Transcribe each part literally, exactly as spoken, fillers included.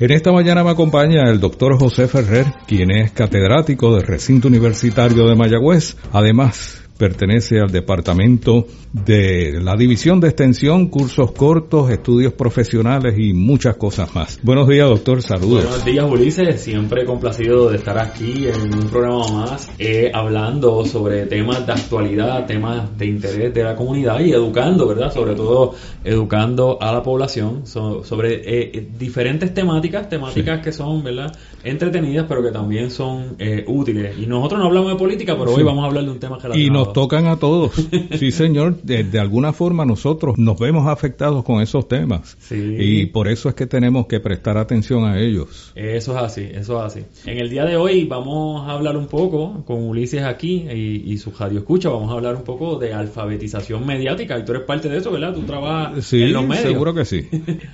En esta mañana me acompaña el doctor José Ferrer, quien es catedrático del Recinto Universitario de Mayagüez. Además, pertenece al departamento de la División de Extensión, cursos cortos, estudios profesionales y muchas cosas más. Buenos días, doctor, saludos. Buenos días, Ulises, siempre complacido de estar aquí en un programa más, eh, hablando sobre temas de actualidad, temas de interés de la comunidad y educando, ¿verdad? Sobre todo educando a la población so, sobre eh, diferentes temáticas, temáticas sí. que son, ¿verdad? Entretenidas, pero que también son eh, útiles. Y nosotros no hablamos de política, pero sí. hoy vamos a hablar de un tema relacionado. Y nos tocan a todos. Sí, señor. De, de alguna forma nosotros nos vemos afectados con esos temas. Sí. Y por eso es que tenemos que prestar atención a ellos. Eso es así, eso es así. En el día de hoy vamos a hablar un poco, con Ulises aquí y, y su radio escucha, vamos a hablar un poco de alfabetización mediática. Y tú eres parte de eso, ¿verdad? Tú trabajas sí, en los medios. Sí, seguro que sí.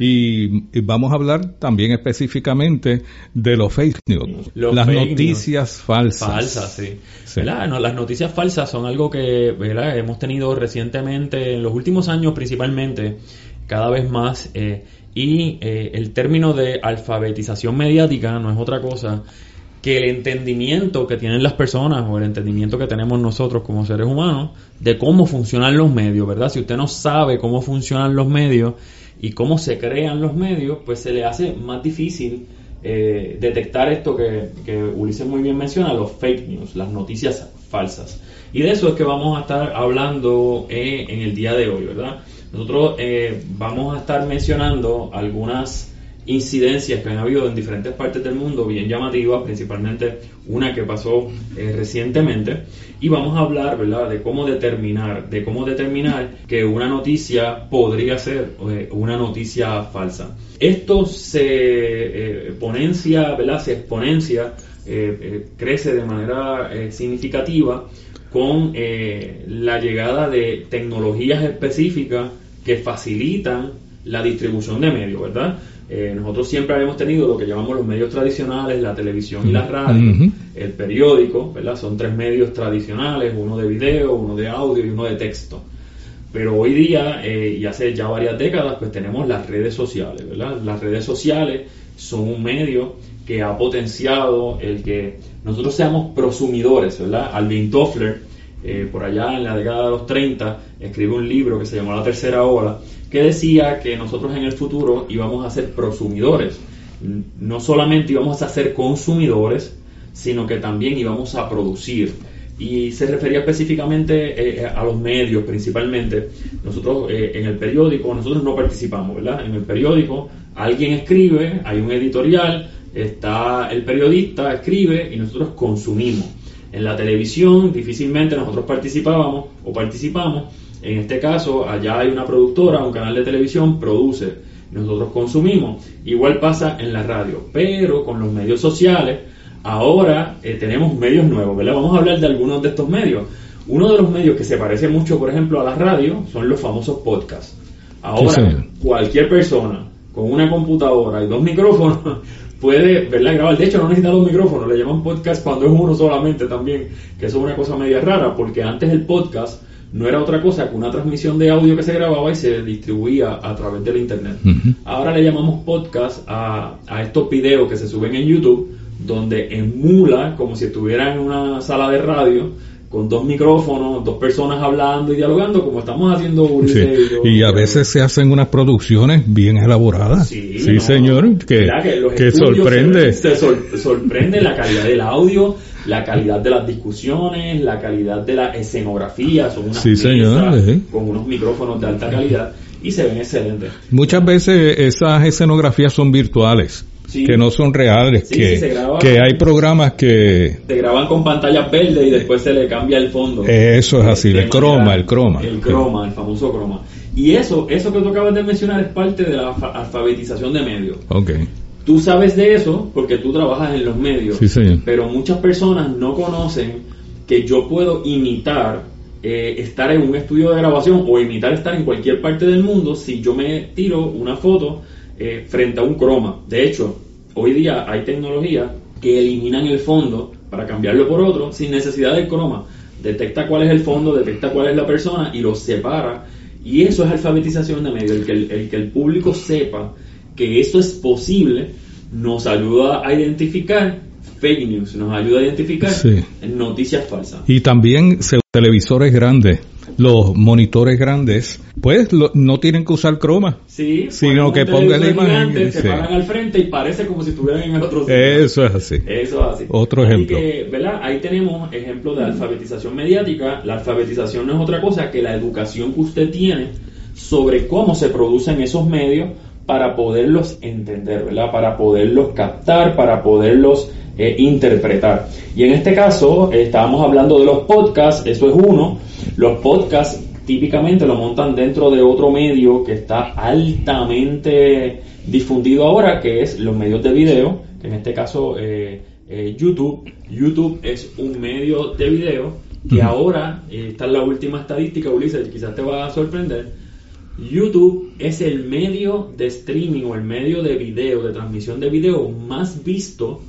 Y, y vamos a hablar también específicamente de los fake news. Los las fake noticias news. falsas. Falsas, sí. sí. ¿Verdad? No, las noticias falsas son algo que, ¿verdad?, hemos tenido recientemente, en los últimos años principalmente, cada vez más, eh, y eh, el término de alfabetización mediática no es otra cosa que el entendimiento que tienen las personas o el entendimiento que tenemos nosotros como seres humanos de cómo funcionan los medios, ¿verdad? Si usted no sabe cómo funcionan los medios y cómo se crean los medios, pues se le hace más difícil eh, detectar esto que, que Ulises muy bien menciona, los fake news, las noticias falsas. Y de eso es que vamos a estar hablando eh, en el día de hoy, ¿verdad? Nosotros eh, vamos a estar mencionando algunas incidencias que han habido en diferentes partes del mundo, bien llamativas, principalmente una que pasó eh, recientemente, y vamos a hablar, ¿verdad?, de cómo determinar, de cómo determinar que una noticia podría ser eh, una noticia falsa. Esto se eh, ponencia, ¿verdad?, se exponencia, eh, eh, crece de manera eh, significativa con eh, la llegada de tecnologías específicas que facilitan la distribución de medios, ¿verdad? Eh, nosotros siempre habíamos tenido lo que llamamos los medios tradicionales, la televisión y la radio, uh-huh. el periódico, ¿verdad? Son tres medios tradicionales, uno de video, uno de audio y uno de texto. Pero hoy día, eh, y hace ya varias décadas, pues tenemos las redes sociales, ¿verdad? Las redes sociales son un medio que ha potenciado el que nosotros seamos prosumidores, ¿verdad? Alvin Toffler, eh, por allá en la década de los treinta, escribe un libro que se llamó La Tercera Ola, que decía que nosotros en el futuro íbamos a ser prosumidores. No solamente íbamos a ser consumidores, sino que también íbamos a producir. Y se refería específicamente eh, a los medios principalmente. Nosotros eh, en el periódico, nosotros no participamos, ¿verdad? En el periódico alguien escribe, hay un editorial, está el periodista, escribe y nosotros consumimos. En la televisión difícilmente nosotros participábamos o participamos. En este caso, allá hay una productora, un canal de televisión, produce, nosotros consumimos. Igual pasa en la radio, pero con los medios sociales, ahora eh, tenemos medios nuevos, ¿verdad? Vamos a hablar de algunos de estos medios. Uno de los medios que se parece mucho, por ejemplo, a la radio, son los famosos podcasts. Ahora, sí, cualquier persona con una computadora y dos micrófonos puede, ¿verdad?, grabar. De hecho, no necesita dos micrófonos, le llaman podcast cuando es uno solamente también, que eso es una cosa media rara, porque antes el podcast no era otra cosa que una transmisión de audio que se grababa y se distribuía a través del internet. Uh-huh. Ahora le llamamos podcast a, a estos videos que se suben en YouTube, donde emula como si estuviera en una sala de radio, con dos micrófonos, dos personas hablando y dialogando, como estamos haciendo Ulises sí. y yo. Y a veces se hacen unas producciones bien elaboradas. Sí, sí no, señor, que, que, que sorprende. Se, se sor, sorprende la calidad del audio, la calidad de las discusiones, la calidad de la escenografía. Son unas sí, mesas señor, sí. con unos micrófonos de alta calidad y se ven excelentes. Muchas veces esas escenografías son virtuales. Sí. Que no son reales, sí, que, sí, graba, que hay programas que... Se graban con pantallas verdes y después se le cambia el fondo. Eso es así, el croma, el croma. El croma, el famoso croma. Y eso, eso que tú acabas de mencionar es parte de la alfabetización de medios. Okay. Tú sabes de eso porque tú trabajas en los medios, sí, señor. Pero muchas personas no conocen que yo puedo imitar eh, estar en un estudio de grabación o imitar estar en cualquier parte del mundo si yo me tiro una foto eh, frente a un croma. De hecho, hoy día hay tecnologías que eliminan el fondo para cambiarlo por otro sin necesidad del croma. Detecta cuál es el fondo, detecta cuál es la persona y los separa. Y eso es alfabetización de medios, el que el, el que el público sepa que eso es posible nos ayuda a identificar fake news, nos ayuda a identificar sí. noticias falsas. Y también se, televisores grandes, los monitores grandes, pues lo, no tienen que usar croma, sí, sino que pongan la imagen. Gigante, sí. Se paran al frente y parece como si estuvieran en el otro sitio. Eso es así. Eso es así. Otro así ejemplo. Que, ¿verdad? Ahí tenemos ejemplos de alfabetización mediática. La alfabetización no es otra cosa que la educación que usted tiene sobre cómo se producen esos medios para poderlos entender, ¿verdad? Para poderlos captar, para poderlos eh, interpretar. Y en este caso, eh, estábamos hablando de los podcasts, eso es uno. Los podcasts típicamente lo montan dentro de otro medio que está altamente difundido ahora, que es los medios de video, que en este caso eh, eh, YouTube. YouTube es un medio de video que ahora, eh, esta es la última estadística, Ulises, quizás te va a sorprender. YouTube es el medio de streaming o el medio de video, de transmisión de video más visto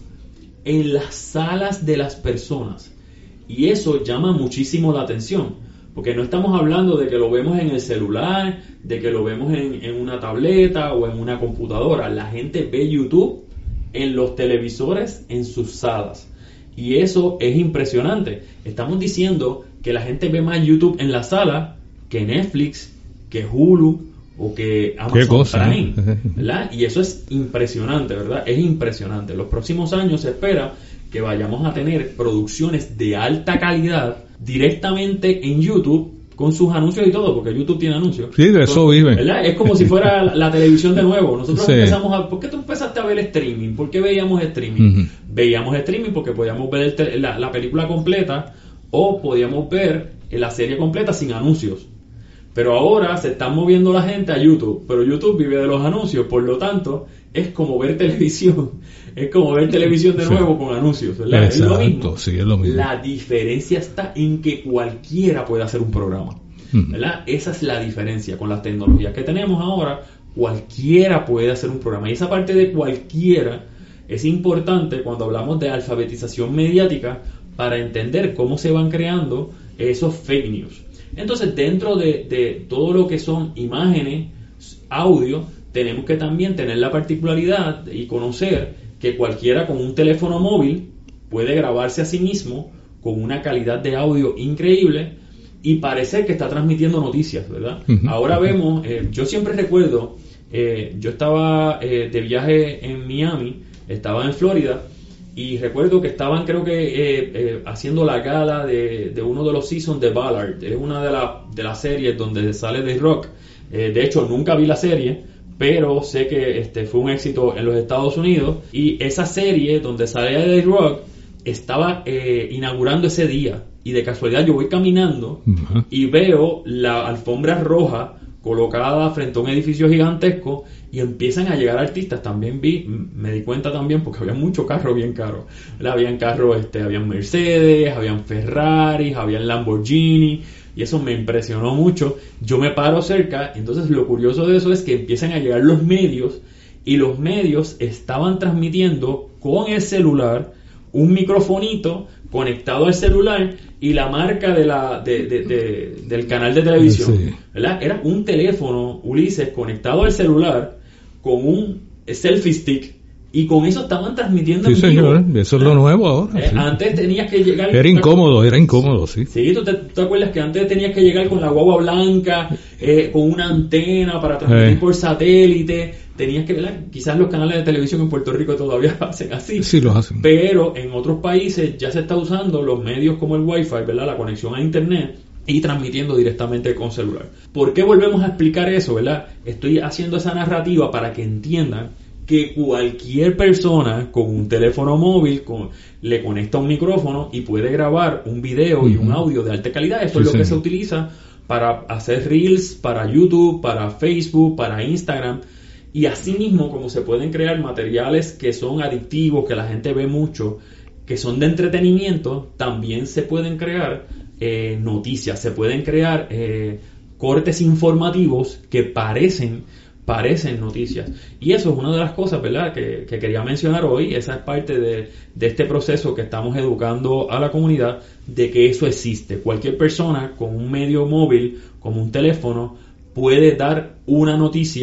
en las salas de las personas. Y eso llama muchísimo la atención, porque no estamos hablando de que lo vemos en el celular, de que lo vemos en, en una tableta o en una computadora. La gente ve YouTube en los televisores, en sus salas. Y eso es impresionante. Estamos diciendo que la gente ve más YouTube en la sala que Netflix, que Hulu o que Amazon Prime, ¿verdad? Y eso es impresionante, ¿verdad? Es impresionante. En los próximos años se espera que vayamos a tener producciones de alta calidad directamente en YouTube con sus anuncios y todo, porque YouTube tiene anuncios. Sí, de eso viven. ¿Verdad? Es como si fuera la, la televisión de nuevo. Nosotros sí. empezamos a... ¿Por qué tú empezaste a ver streaming? ¿Por qué veíamos streaming? Uh-huh. Veíamos streaming porque podíamos ver el te- la, la película completa o podíamos ver la serie completa sin anuncios. Pero ahora se está moviendo la gente a YouTube, pero YouTube vive de los anuncios, por lo tanto, es como ver televisión, es como ver televisión de nuevo sí. con anuncios, ¿verdad? Exacto, es lo mismo. Sí, es lo mismo. La diferencia está en que cualquiera puede hacer un programa, ¿verdad? Mm. Esa es la diferencia con las tecnologías que tenemos ahora, cualquiera puede hacer un programa, y esa parte de cualquiera es importante cuando hablamos de alfabetización mediática para entender cómo se van creando esos fake news. Entonces, dentro de, de todo lo que son imágenes, audio, tenemos que también tener la particularidad y conocer que cualquiera con un teléfono móvil puede grabarse a sí mismo con una calidad de audio increíble y parecer que está transmitiendo noticias, ¿verdad? Uh-huh. Ahora vemos, eh, yo siempre recuerdo, eh, yo estaba eh, de viaje en Miami, estaba en Florida, y recuerdo que estaban, creo que, eh, eh, haciendo la gala de, de uno de los seasons de Ballard. Es una de, la, de las series donde sale The Rock. Eh, de hecho, nunca vi la serie, pero sé que este fue un éxito en los Estados Unidos. Y esa serie donde sale The Rock estaba eh, inaugurando ese día. Y de casualidad yo voy caminando uh-huh. y veo la alfombra roja colocada frente a un edificio gigantesco y empiezan a llegar artistas. También vi, me di cuenta también porque había muchos carros bien caros, ¿verdad? Habían carros, este, habían Mercedes, habían Ferraris, habían Lamborghini, y eso me impresionó mucho. Yo me paro cerca, entonces lo curioso de eso es que empiezan a llegar los medios, y los medios estaban transmitiendo con el celular un microfonito conectado al celular y la marca de la de, de, de, del canal de televisión, sí. ¿verdad? Era un teléfono, Ulises, conectado al celular con un selfie stick, y con eso estaban transmitiendo. Sí, señor, eso es lo nuevo ahora. Eh, sí. Antes tenías que llegar... Era incómodo, era incómodo, sí. Sí, ¿tú te, tú te acuerdas que antes tenías que llegar con la guagua blanca, eh, con una antena para transmitir eh. por satélite? Tenías que, ¿verdad? Quizás los canales de televisión en Puerto Rico todavía hacen así. Sí, lo hacen. Pero en otros países ya se está usando los medios como el Wi-Fi, ¿verdad? La conexión a Internet, y transmitiendo directamente con celular. ¿Por qué volvemos a explicar eso, verdad? Estoy haciendo esa narrativa para que entiendan que cualquier persona con un teléfono móvil con, le conecta un micrófono y puede grabar un video uh-huh. y un audio de alta calidad. Eso sí, es lo sí. que se utiliza para hacer reels, para YouTube, para Facebook, para Instagram. Y así mismo, como se pueden crear materiales que son adictivos, que la gente ve mucho, que son de entretenimiento, también se pueden crear eh, noticias, se pueden crear eh, cortes informativos que parecen parecen noticias. Y eso es una de las cosas, ¿verdad?, que, que quería mencionar hoy. Esa es parte de, de este proceso que estamos educando a la comunidad, de que eso existe. Cualquier persona con un medio móvil, como un teléfono, puede dar una noticia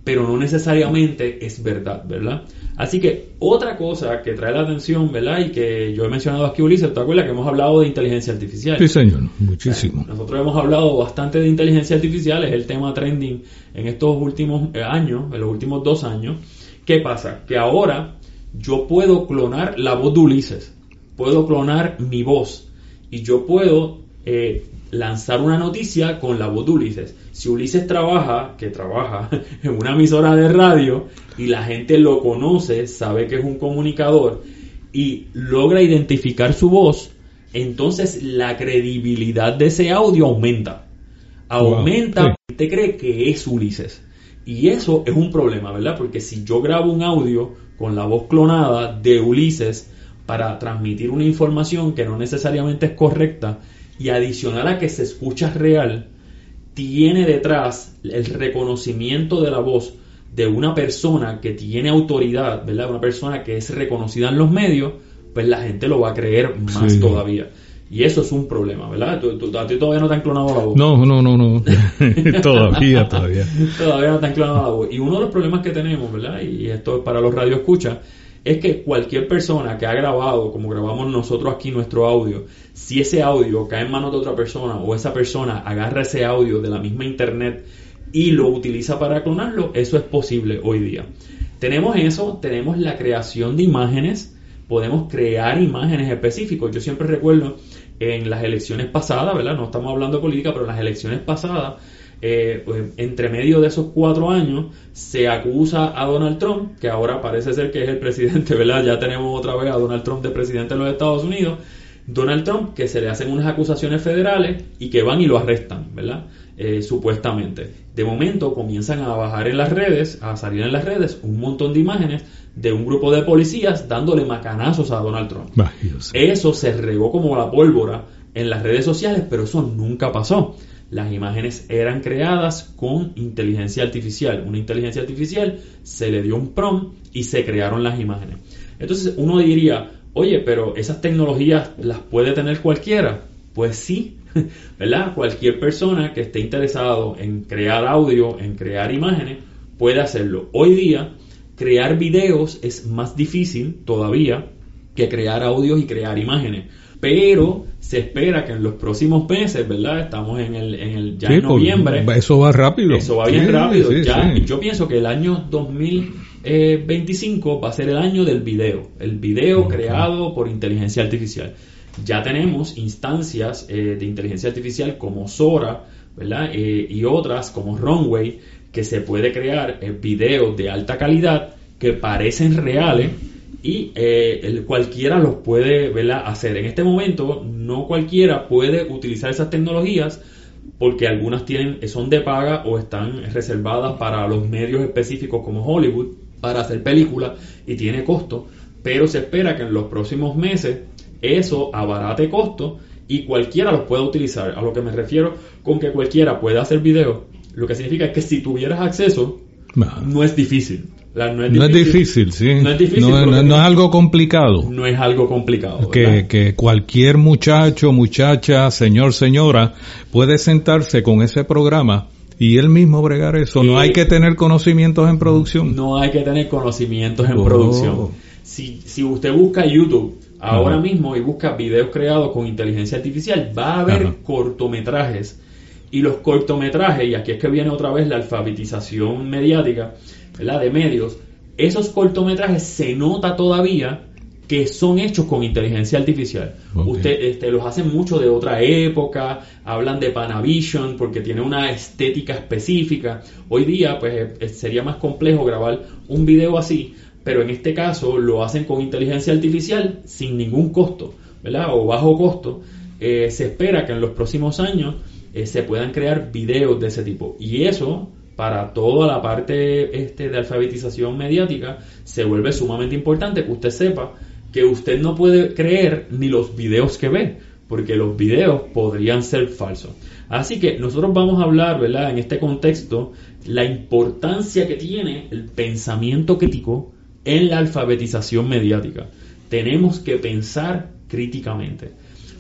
pero no necesariamente es verdad, ¿verdad? Así que otra cosa que trae la atención, ¿verdad? Y que yo he mencionado aquí, Ulises, ¿te acuerdas que hemos hablado de inteligencia artificial? Sí, señor, muchísimo. Eh, nosotros hemos hablado bastante de inteligencia artificial, es el tema trending en estos últimos años, en los últimos dos años. ¿Qué pasa? Que ahora yo puedo clonar la voz de Ulises, puedo clonar mi voz y yo puedo eh, lanzar una noticia con la voz de Ulises. Si Ulises trabaja, que trabaja en una emisora de radio y la gente lo conoce, sabe que es un comunicador y logra identificar su voz, entonces la credibilidad de ese audio aumenta. Aumenta, wow, sí. La gente cree que es Ulises. Y eso es un problema, ¿verdad? Porque si yo grabo un audio con la voz clonada de Ulises para transmitir una información que no necesariamente es correcta y adicional a que se escucha real, tiene detrás el reconocimiento de la voz de una persona que tiene autoridad, ¿verdad? Una persona que es reconocida en los medios, pues la gente lo va a creer más sí. todavía. Y eso es un problema, ¿verdad? ¿Tú, tú, a ti todavía no te han clonado la voz. No, no, no, no. todavía, todavía. Todavía no te han clonado la voz. Y uno de los problemas que tenemos, ¿verdad? Y esto es para los radioescuchas, es que cualquier persona que ha grabado, como grabamos nosotros aquí nuestro audio, si ese audio cae en manos de otra persona o esa persona agarra ese audio de la misma internet y lo utiliza para clonarlo, eso es posible hoy día. Tenemos eso, tenemos la creación de imágenes, podemos crear imágenes específicas. Yo siempre recuerdo en las elecciones pasadas, ¿verdad? No estamos hablando de política, pero en las elecciones pasadas, eh, pues, entre medio de esos cuatro años, se acusa a Donald Trump, que ahora parece ser que es el presidente, ¿verdad? Ya tenemos otra vez a Donald Trump de presidente de los Estados Unidos. Donald Trump, que se le hacen unas acusaciones federales y que van y lo arrestan, ¿verdad? Eh, supuestamente. De momento comienzan a bajar en las redes, a salir en las redes un montón de imágenes de un grupo de policías dándole macanazos a Donald Trump. Bah, eso se regó como la pólvora en las redes sociales, pero eso nunca pasó. Las imágenes eran creadas con inteligencia artificial. Una inteligencia artificial se le dio un prompt y se crearon las imágenes. Entonces uno diría, oye, pero esas tecnologías las puede tener cualquiera. Pues sí, ¿verdad? Cualquier persona que esté interesado en crear audio, en crear imágenes, puede hacerlo. Hoy día, crear videos es más difícil todavía que crear audios y crear imágenes. Pero se espera que en los próximos meses, ¿verdad? Estamos en el, en el ya sí, en noviembre. Eso va rápido. Eso va bien sí, rápido. Sí, ya, sí. Yo pienso que el año dos mil veinticinco va a ser el año del video. El video okay. creado por inteligencia artificial. Ya tenemos instancias eh, de inteligencia artificial como Sora, ¿verdad? Eh, y otras como Runway, que se puede crear eh, videos de alta calidad que parecen reales y eh, el, cualquiera los puede, ¿verdad?, hacer. En este momento no cualquiera puede utilizar esas tecnologías porque algunas tienen, son de paga o están reservadas para los medios específicos como Hollywood para hacer películas y tiene costo, pero se espera que en los próximos meses eso abarate costo y cualquiera los pueda utilizar. A lo que me refiero con que cualquiera pueda hacer videos, lo que significa que si tuvieras acceso, no, no es difícil. La, no, es no difícil, es difícil, sí. No es difícil. No, no, no es algo complicado. No es algo complicado. Que, que cualquier muchacho, muchacha, señor, señora, puede sentarse con ese programa y él mismo bregar eso. No eh, hay que tener conocimientos en producción. No hay que tener conocimientos en oh. producción. Si, si usted busca YouTube ahora Ajá. mismo y busca videos creados con inteligencia artificial, va a haber Ajá. cortometrajes. Y los cortometrajes, y aquí es que viene otra vez la alfabetización mediática, ¿verdad?, de medios, esos cortometrajes se nota todavía que son hechos con inteligencia artificial. Okay. Usted este, los hacen mucho de otra época, hablan de Panavision porque tiene una estética específica. Hoy día pues sería más complejo grabar un video así, pero en este caso lo hacen con inteligencia artificial sin ningún costo, ¿verdad?, o bajo costo. Eh, se espera que en los próximos años eh, se puedan crear videos de ese tipo, y eso para toda la parte este, de alfabetización mediática se vuelve sumamente importante que usted sepa que usted no puede creer ni los videos que ve, porque los videos podrían ser falsos. Así que nosotros vamos a hablar, ¿verdad?, en este contexto, la importancia que tiene el pensamiento crítico en la alfabetización mediática. Tenemos que pensar críticamente.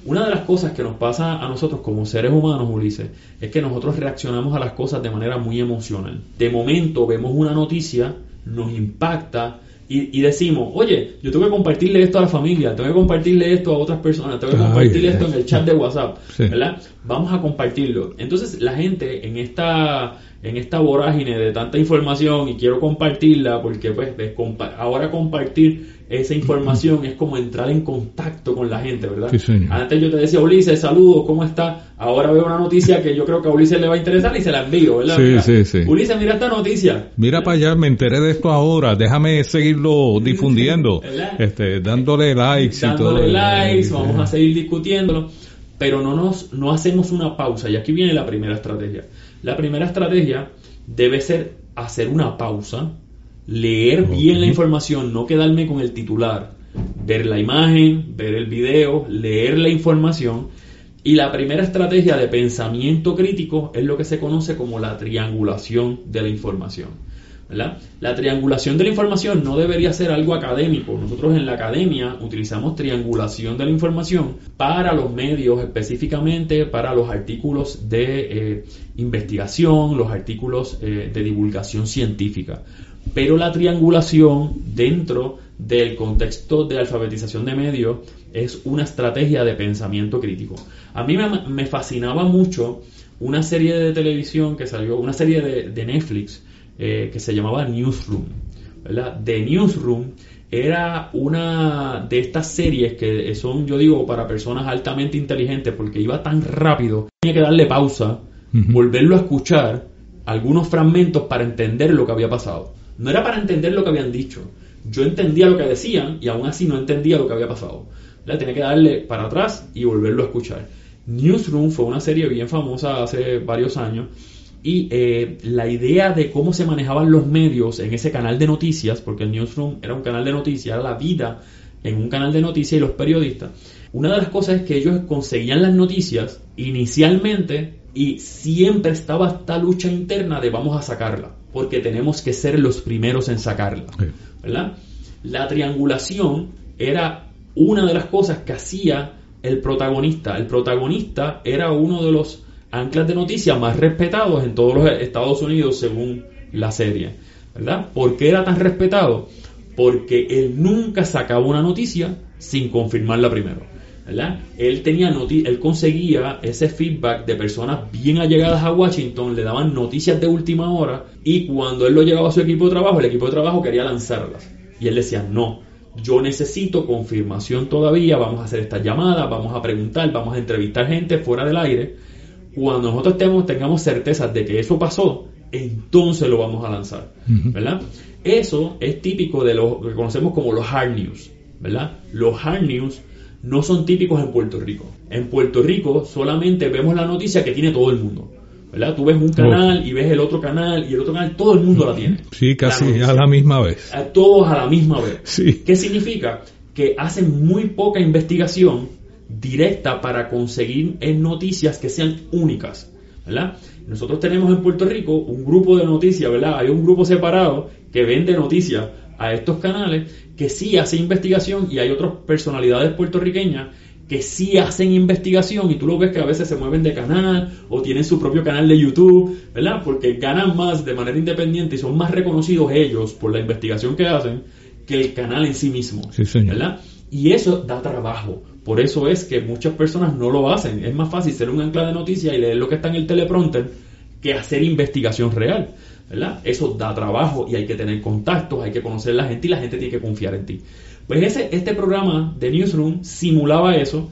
Una de las cosas que nos pasa a nosotros como seres humanos, Ulises, es que nosotros reaccionamos a las cosas de manera muy emocional. De momento vemos una noticia, nos impacta y, y decimos, oye, yo tengo que compartirle esto a la familia, tengo que compartirle esto a otras personas, tengo que compartirle Ay, esto en el chat de WhatsApp, sí. ¿verdad? Vamos a compartirlo. Entonces la gente en esta... en esta vorágine de tanta información y quiero compartirla porque pues compa- ahora compartir esa información es como entrar en contacto con la gente, ¿verdad? Sí, señor. Antes yo te decía, Ulises, saludos, ¿cómo está? Ahora veo una noticia que yo creo que a Ulises le va a interesar y se la envío, ¿verdad? Sí, mira, sí, sí. Ulises, mira esta noticia. Mira para allá, me enteré de esto ahora, déjame seguirlo difundiendo, este, dándole likes dándole y todo. Dándole likes, sí. Vamos a seguir discutiéndolo, pero no nos no hacemos una pausa y aquí viene la primera estrategia. La primera estrategia debe ser hacer una pausa, leer okay. bien la información, no quedarme con el titular, ver la imagen, ver el video, leer la información. Y la primera estrategia de pensamiento crítico es lo que se conoce como la triangulación de la información, ¿verdad? La triangulación de la información no debería ser algo académico. Nosotros en la academia utilizamos triangulación de la información para los medios, específicamente para los artículos de eh, investigación, los artículos eh, de divulgación científica. Pero la triangulación dentro del contexto de alfabetización de medios es una estrategia de pensamiento crítico. A mí me, me fascinaba mucho una serie de televisión que salió, una serie de, de Netflix, Eh, que se llamaba Newsroom, ¿verdad? The Newsroom era una de estas series que son, yo digo, para personas altamente inteligentes porque iba tan rápido, tenía que darle pausa, uh-huh. volverlo a escuchar, algunos fragmentos para entender lo que había pasado. No era para entender lo que habían dicho, yo entendía lo que decían y aún así no entendía lo que había pasado, ¿verdad? Tenía que darle para atrás y volverlo a escuchar. Newsroom fue una serie bien famosa hace varios años. Y eh, la idea de cómo se manejaban los medios en ese canal de noticias, porque el Newsroom era un canal de noticias, era la vida en un canal de noticias y los periodistas. Una de las cosas es que ellos conseguían las noticias inicialmente y siempre estaba esta lucha interna de vamos a sacarla, porque tenemos que ser los primeros en sacarla, ¿verdad? La triangulación era una de las cosas que hacía el protagonista. El protagonista era uno de los anclas de noticias más respetados en todos los Estados Unidos según la serie, ¿verdad? ¿Por qué era tan respetado? Porque él nunca sacaba una noticia sin confirmarla primero, ¿verdad? Él tenía noti- él conseguía ese feedback de personas bien allegadas a Washington, le daban noticias de última hora y cuando él lo llevaba a su equipo de trabajo, el equipo de trabajo quería lanzarlas y él decía, no, yo necesito confirmación todavía, vamos a hacer esta llamada, vamos a preguntar, vamos a entrevistar gente fuera del aire. Cuando nosotros tengamos, tengamos certezas de que eso pasó, entonces lo vamos a lanzar, ¿verdad? Eso es típico de lo que conocemos como los hard news, ¿verdad? Los hard news no son típicos en Puerto Rico. En Puerto Rico solamente vemos la noticia que tiene todo el mundo, ¿verdad? Tú ves un canal oh. y ves el otro canal y el otro canal, todo el mundo la tiene. Sí, casi la a la misma vez. A todos a la misma vez. Sí. ¿Qué significa? Que hacen muy poca investigación directa para conseguir noticias que sean únicas, ¿verdad? Nosotros tenemos en Puerto Rico un grupo de noticias, ¿verdad? Hay un grupo separado que vende noticias a estos canales que sí hace investigación y hay otras personalidades puertorriqueñas que sí hacen investigación y tú lo ves que a veces se mueven de canal o tienen su propio canal de YouTube, ¿verdad? Porque ganan más de manera independiente y son más reconocidos ellos por la investigación que hacen que el canal en sí mismo, sí, señor. ¿verdad? Y eso da trabajo. Por eso es que muchas personas no lo hacen. Es más fácil ser un ancla de noticias y leer lo que está en el teleprompter que hacer investigación real, ¿verdad? Eso da trabajo y hay que tener contactos, hay que conocer a la gente y la gente tiene que confiar en ti. Pues ese, este programa de Newsroom simulaba eso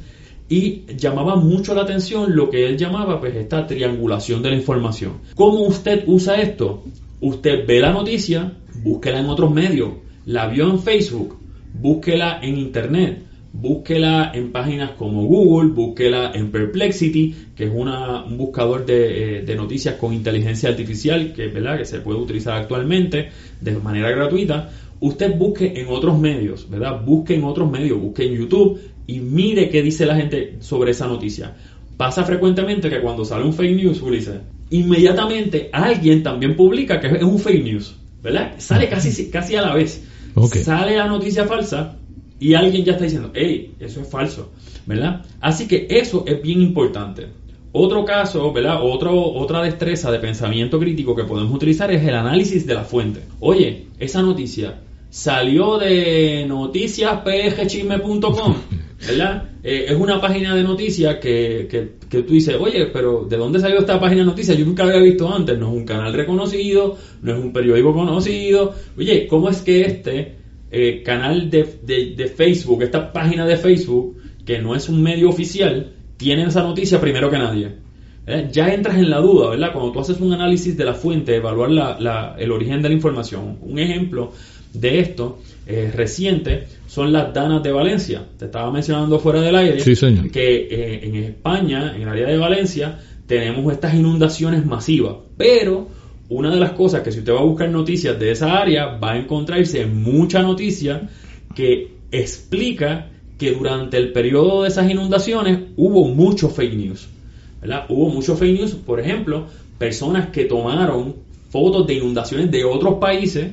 y llamaba mucho la atención lo que él llamaba pues esta triangulación de la información. ¿Cómo usted usa esto? Usted ve la noticia, búsquela en otros medios. La vio en Facebook, búsquela en Internet. Búsquela en páginas como Google, búsquela en Perplexity, que es una, un buscador de, eh, de noticias con inteligencia artificial que, ¿verdad? que se puede utilizar actualmente de manera gratuita. Usted busque en otros medios, ¿verdad? Busque en otros medios, busque en YouTube y mire qué dice la gente sobre esa noticia. Pasa frecuentemente que cuando sale un fake news, Ulises, inmediatamente alguien también publica que es un fake news, ¿verdad? Sale casi, casi a la vez. Okay. Sale la noticia falsa y alguien ya está diciendo, hey, eso es falso, ¿verdad? Así que eso es bien importante. Otro caso, ¿verdad? Otro, otra destreza de pensamiento crítico que podemos utilizar es el análisis de la fuente. Oye, esa noticia salió de noticias p g chisme punto com, ¿verdad? Eh, es una página de noticias que, que, que tú dices, oye, pero ¿de dónde salió esta página de noticias? Yo nunca la había visto antes, no es un canal reconocido, no es un periódico conocido. Oye, ¿cómo es que este eh, canal de, de, de Facebook, esta página de Facebook, que no es un medio oficial, tiene esa noticia primero que nadie? ¿Eh? Ya entras en la duda, ¿verdad? Cuando tú haces un análisis de la fuente, evaluar la, la, el origen de la información. Un ejemplo de esto eh, reciente son las danas de Valencia. Te estaba mencionando fuera del aire, sí, señor, que eh, en España, en el área de Valencia, tenemos estas inundaciones masivas, pero una de las cosas que si usted va a buscar noticias de esa área, va a encontrarse mucha noticia que explica que durante el periodo de esas inundaciones hubo mucho fake news, ¿verdad? Hubo mucho fake news, por ejemplo, personas que tomaron fotos de inundaciones de otros países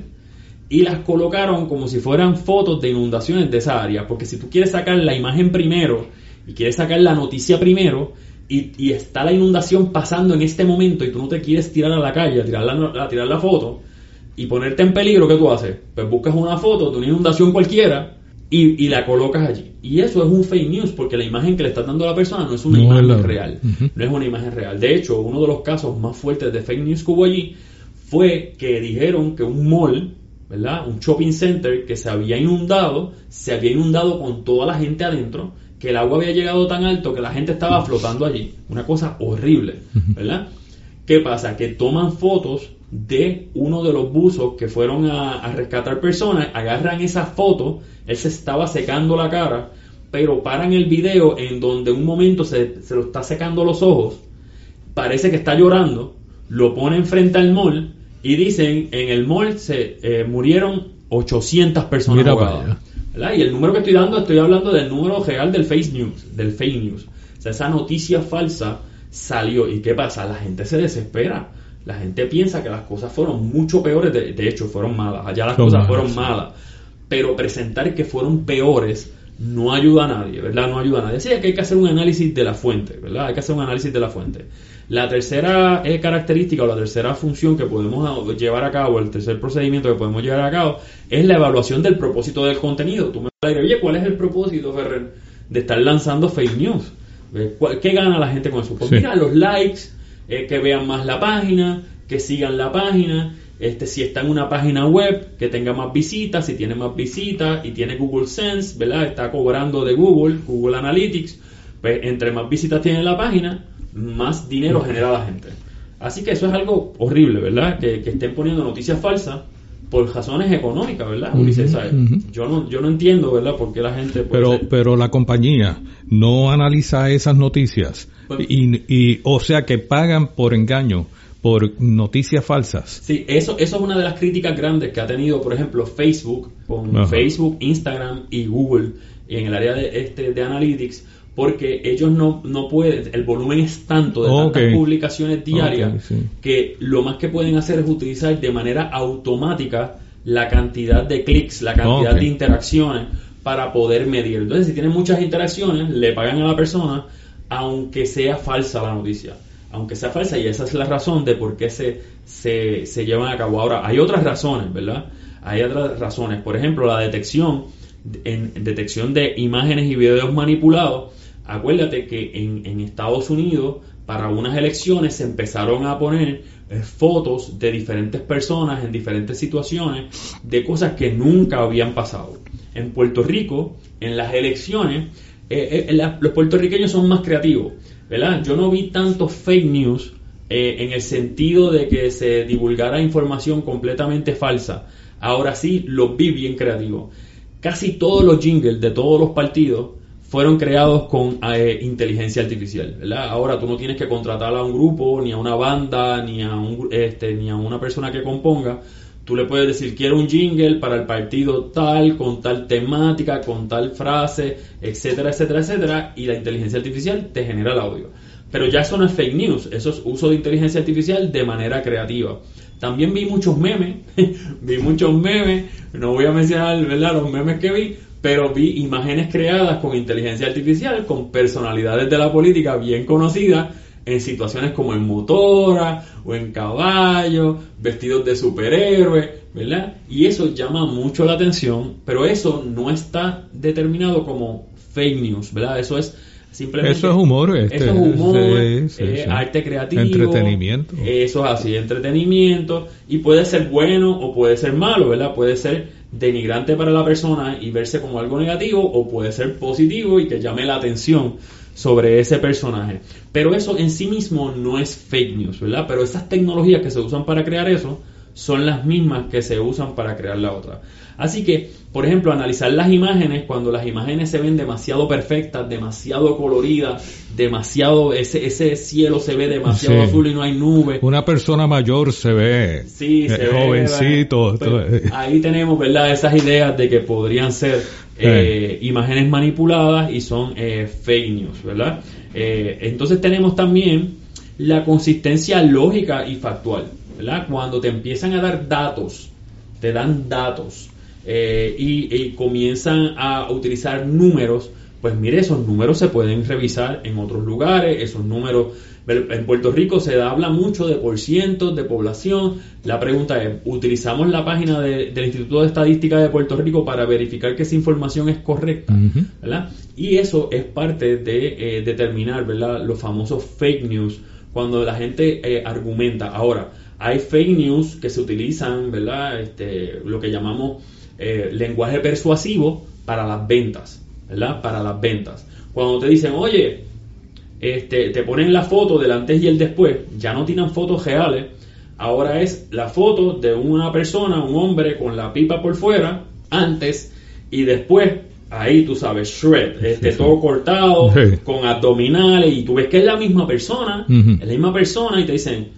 y las colocaron como si fueran fotos de inundaciones de esa área, porque si tú quieres sacar la imagen primero y quieres sacar la noticia primero y, y está la inundación pasando en este momento y tú no te quieres tirar a la calle a tirar la, a tirar la foto y ponerte en peligro, ¿qué tú haces? Pues buscas una foto de una inundación cualquiera y, y la colocas allí. Y eso es un fake news, porque la imagen que le estás dando a la persona no es una no imagen es la... real. Uh-huh. No es una imagen real. De hecho, uno de los casos más fuertes de fake news que hubo allí fue que dijeron que un mall, ¿verdad? Un shopping center que se había inundado, se había inundado con toda la gente adentro, que el agua había llegado tan alto que la gente estaba flotando allí. Una cosa horrible, ¿verdad? ¿Qué pasa? Que toman fotos de uno de los buzos que fueron a, a rescatar personas, agarran esa foto, él se estaba secando la cara, pero paran el video en donde un momento se, se lo está secando los ojos, parece que está llorando, lo ponen frente al mall y dicen, en el mall se eh, murieron ochocientas personas ahogadas, ¿verdad? Y el número que estoy dando, estoy hablando del número real del fake news, del fake news. O sea, esa noticia falsa salió. ¿Y qué pasa? La gente se desespera. La gente piensa que las cosas fueron mucho peores, de, de hecho fueron malas, allá las Son cosas malas, fueron sí. malas, pero presentar que fueron peores no ayuda a nadie, ¿verdad? No ayuda a nadie. Así que hay que hacer un análisis de la fuente, ¿verdad? Hay que hacer un análisis de la fuente. La tercera eh, característica o la tercera función que podemos llevar a cabo, el tercer procedimiento que podemos llevar a cabo, es la evaluación del propósito del contenido. Tú me vas a decir, oye, ¿cuál es el propósito, Ferrer, de estar lanzando fake news? ¿Qué gana la gente con eso? Pues sí. mira, los likes, eh, que vean más la página, que sigan la página, este, si está en una página web, que tenga más visitas, si tiene más visitas y tiene Google Sense, ¿verdad? Está cobrando de Google, Google Analytics, pues entre más visitas tiene la página, más dinero genera la gente. Así que eso es algo horrible, ¿verdad? Que, que estén poniendo noticias falsas por razones económicas, ¿verdad? Uh-huh, Ulises, ¿sabes? Uh-huh. Yo no yo no entiendo, ¿verdad? Por qué la gente... Pero ser... pero la compañía no analiza esas noticias, pues, y, y o sea que pagan por engaño, por noticias falsas. Sí, eso eso es una de las críticas grandes que ha tenido, por ejemplo, Facebook, con uh-huh. Facebook, Instagram y Google en el área de este de Analytics, porque ellos no, no pueden, el volumen es tanto de tantas okay. publicaciones diarias okay, sí. que lo más que pueden hacer es utilizar de manera automática la cantidad de clics, la cantidad okay. de interacciones para poder medir. Entonces, si tienen muchas interacciones, le pagan a la persona aunque sea falsa la noticia, aunque sea falsa, y esa es la razón de por qué se, se, se llevan a cabo. Ahora, hay otras razones, ¿verdad? Hay otras razones, por ejemplo, la detección, en, en detección de imágenes y videos manipulados. Acuérdate que en, en Estados Unidos, para unas elecciones, se empezaron a poner eh, fotos de diferentes personas en diferentes situaciones de cosas que nunca habían pasado. En Puerto Rico, en las elecciones, eh, eh, la, los puertorriqueños son más creativos, ¿verdad? Yo no vi tantos fake news eh, en el sentido de que se divulgara información completamente falsa. Ahora sí, los vi bien creativos. Casi todos los jingles de todos los partidos fueron creados con eh, inteligencia artificial, ¿verdad? Ahora tú no tienes que contratar a un grupo, ni a una banda, ni a un este, ni a una persona que componga. Tú le puedes decir, quiero un jingle para el partido tal, con tal temática, con tal frase, etcétera, etcétera, etcétera, y la inteligencia artificial te genera el audio. Pero ya eso no es fake news, eso es uso de inteligencia artificial de manera creativa. También vi muchos memes, vi muchos memes, no voy a mencionar, ¿verdad?, los memes que vi, pero vi imágenes creadas con inteligencia artificial, con personalidades de la política bien conocidas, en situaciones como en motora o en caballo, vestidos de superhéroes, ¿verdad? Y eso llama mucho la atención, pero eso no está determinado como fake news, ¿verdad? Eso es simplemente... Eso es humor. Este, eso es humor, sí, sí, eh, sí. arte creativo. Entretenimiento. Eso es así, entretenimiento. Y puede ser bueno o puede ser malo, ¿verdad? Puede ser denigrante para la persona y verse como algo negativo, o puede ser positivo y que llame la atención sobre ese personaje. Pero eso en sí mismo no es fake news, ¿verdad? Pero esas tecnologías que se usan para crear eso son las mismas que se usan para crear la otra. Así que, por ejemplo, analizar las imágenes, cuando las imágenes se ven demasiado perfectas, demasiado coloridas, demasiado, ese, ese cielo se ve demasiado sí. azul y no hay nubes. Una persona mayor se ve sí, eh, se jovencito. Ve, pues, ahí tenemos, ¿verdad?, esas ideas de que podrían ser eh, imágenes manipuladas y son eh, fake news, ¿verdad? Eh, entonces tenemos también la consistencia lógica y factual, ¿verdad? Cuando te empiezan a dar datos, te dan datos eh, y, y comienzan a utilizar números, pues mire, esos números se pueden revisar en otros lugares, esos números, en Puerto Rico se habla mucho de porcientos de población. La pregunta es, ¿utilizamos la página de, del Instituto de Estadística de Puerto Rico para verificar que esa información es correcta? Uh-huh. ¿Verdad? Y eso es parte de eh, determinar, ¿verdad?, los famosos fake news, cuando la gente eh, argumenta. Ahora, hay fake news que se utilizan, ¿verdad?, este, lo que llamamos eh, lenguaje persuasivo para las ventas, ¿verdad? Para las ventas. Cuando te dicen, oye, este, te ponen la foto del antes y el después, ya no tienen fotos reales, ahora es la foto de una persona, un hombre con la pipa por fuera, antes y después, ahí tú sabes, shred, este, sí, sí. todo cortado, sí. con abdominales, y tú ves que es la misma persona, uh-huh. es la misma persona, y te dicen,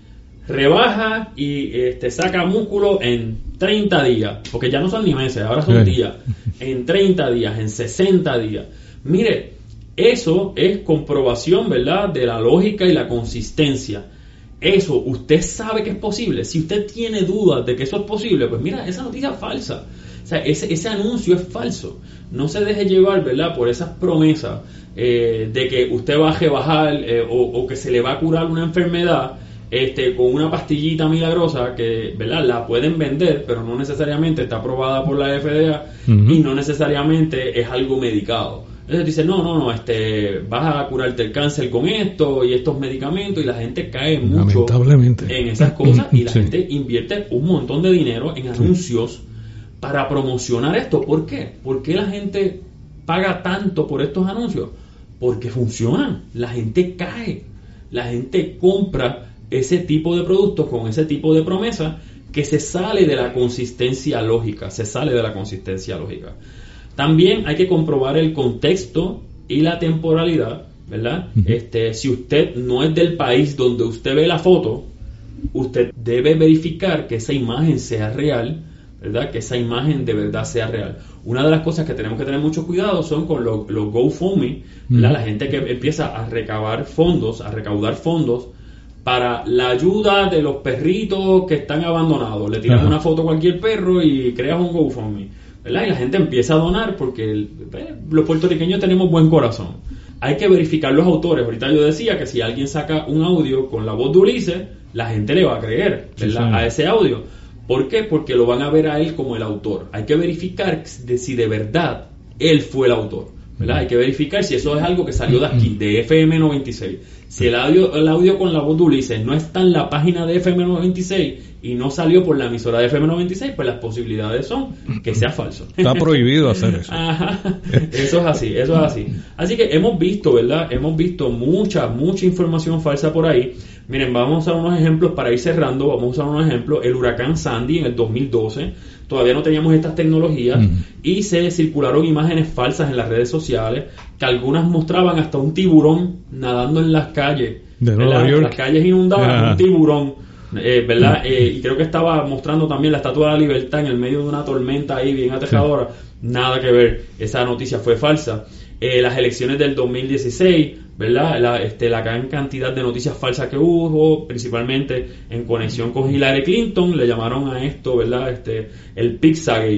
rebaja y este, saca músculo en treinta días, porque ya no son ni meses, ahora son sí. días, en treinta días, en sesenta días. Mire, eso es comprobación, ¿verdad?, de la lógica y la consistencia. Eso, usted sabe que es posible. Si usted tiene dudas de que eso es posible, pues mira, esa noticia es falsa. O sea, ese, ese anuncio es falso. No se deje llevar, ¿verdad?, por esas promesas eh, de que usted va a rebajar eh, o, o que se le va a curar una enfermedad este, con una pastillita milagrosa que, ¿verdad?, la pueden vender, pero no necesariamente está aprobada por la F D A uh-huh. y no necesariamente es algo medicado. Entonces dice, no, no, no, este, vas a curarte el cáncer con esto y estos medicamentos, y la gente cae mucho en esas cosas y la sí. gente invierte un montón de dinero en anuncios sí. para promocionar esto. ¿Por qué? ¿Por qué la gente paga tanto por estos anuncios? Porque funcionan, la gente cae, la gente compra ese tipo de productos con ese tipo de promesas que se sale de la consistencia lógica, se sale de la consistencia lógica. También hay que comprobar el contexto y la temporalidad, ¿verdad? Uh-huh. Este, si usted no es del país donde usted ve la foto, usted debe verificar que esa imagen sea real, ¿verdad? Que esa imagen de verdad sea real. Una de las cosas que tenemos que tener mucho cuidado son con los, los GoFundMe, ¿verdad? Uh-huh. La gente que empieza a recabar fondos, a recaudar fondos para la ayuda de los perritos que están abandonados. Le tiran uh-huh. una foto a cualquier perro y creas un GoFundMe, ¿verdad? Y la gente empieza a donar porque el, eh, los puertorriqueños tenemos buen corazón. Hay que verificar los autores. Ahorita yo decía que si alguien saca un audio con la voz de Ulises, la gente le va a creer, ¿verdad?, sí, sí. a ese audio. ¿Por qué? Porque lo van a ver a él como el autor. Hay que verificar de si de verdad él fue el autor, ¿verdad? Hay que verificar si eso es algo que salió de aquí, de F M noventa y seis. Si el audio, el audio con la voz de Ulises no está en la página de F M noventa y seis y no salió por la emisora de F M noventa y seis, pues las posibilidades son que sea falso. Está prohibido hacer eso. Ajá, eso es así, eso es así. Así que hemos visto, ¿verdad? Hemos visto mucha, mucha información falsa por ahí. Miren, vamos a usar unos ejemplos para ir cerrando. Vamos a usar unos ejemplos. El huracán Sandy en el dos mil doce, todavía no teníamos estas tecnologías uh-huh. y se circularon imágenes falsas en las redes sociales que algunas mostraban hasta un tiburón nadando en las calles, de en Nueva la, York. las calles inundadas, yeah. un tiburón, eh, ¿verdad? Uh-huh. Eh, y creo que estaba mostrando también la Estatua de la Libertad en el medio de una tormenta ahí bien aterradora. Sí. Nada que ver, esa noticia fue falsa. Eh, las elecciones del dos mil dieciséis, ¿verdad? La, este, la gran cantidad de noticias falsas que hubo, principalmente en conexión con Hillary Clinton, le llamaron a esto, ¿verdad? Este, el Pizzagate,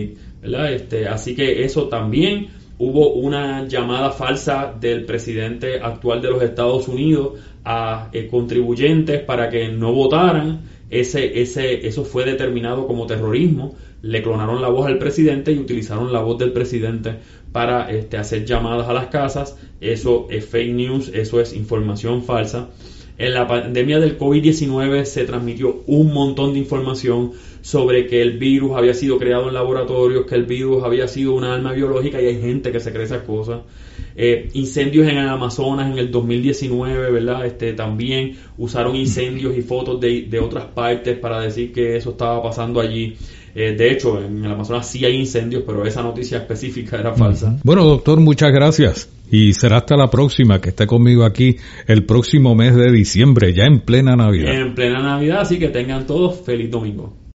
¿verdad? Este, así que eso también. Hubo una llamada falsa del presidente actual de los Estados Unidos a eh, contribuyentes para que no votaran. Ese, ese, eso fue determinado como terrorismo. Le clonaron la voz al presidente y utilizaron la voz del presidente para este, hacer llamadas a las casas. Eso es fake news, eso es información falsa. En la pandemia del covid diecinueve se transmitió un montón de información sobre que el virus había sido creado en laboratorios, que el virus había sido una arma biológica, y hay gente que se cree esas cosas. Eh, incendios en el Amazonas en el dos mil diecinueve, ¿verdad? Este, también usaron incendios y fotos de, de otras partes para decir que eso estaba pasando allí. Eh, de hecho, en el Amazonas sí hay incendios, pero esa noticia específica era falsa. Bueno, doctor, muchas gracias. Y será hasta la próxima, que esté conmigo aquí el próximo mes de diciembre, ya en plena Navidad. En plena Navidad, así que tengan todos feliz domingo.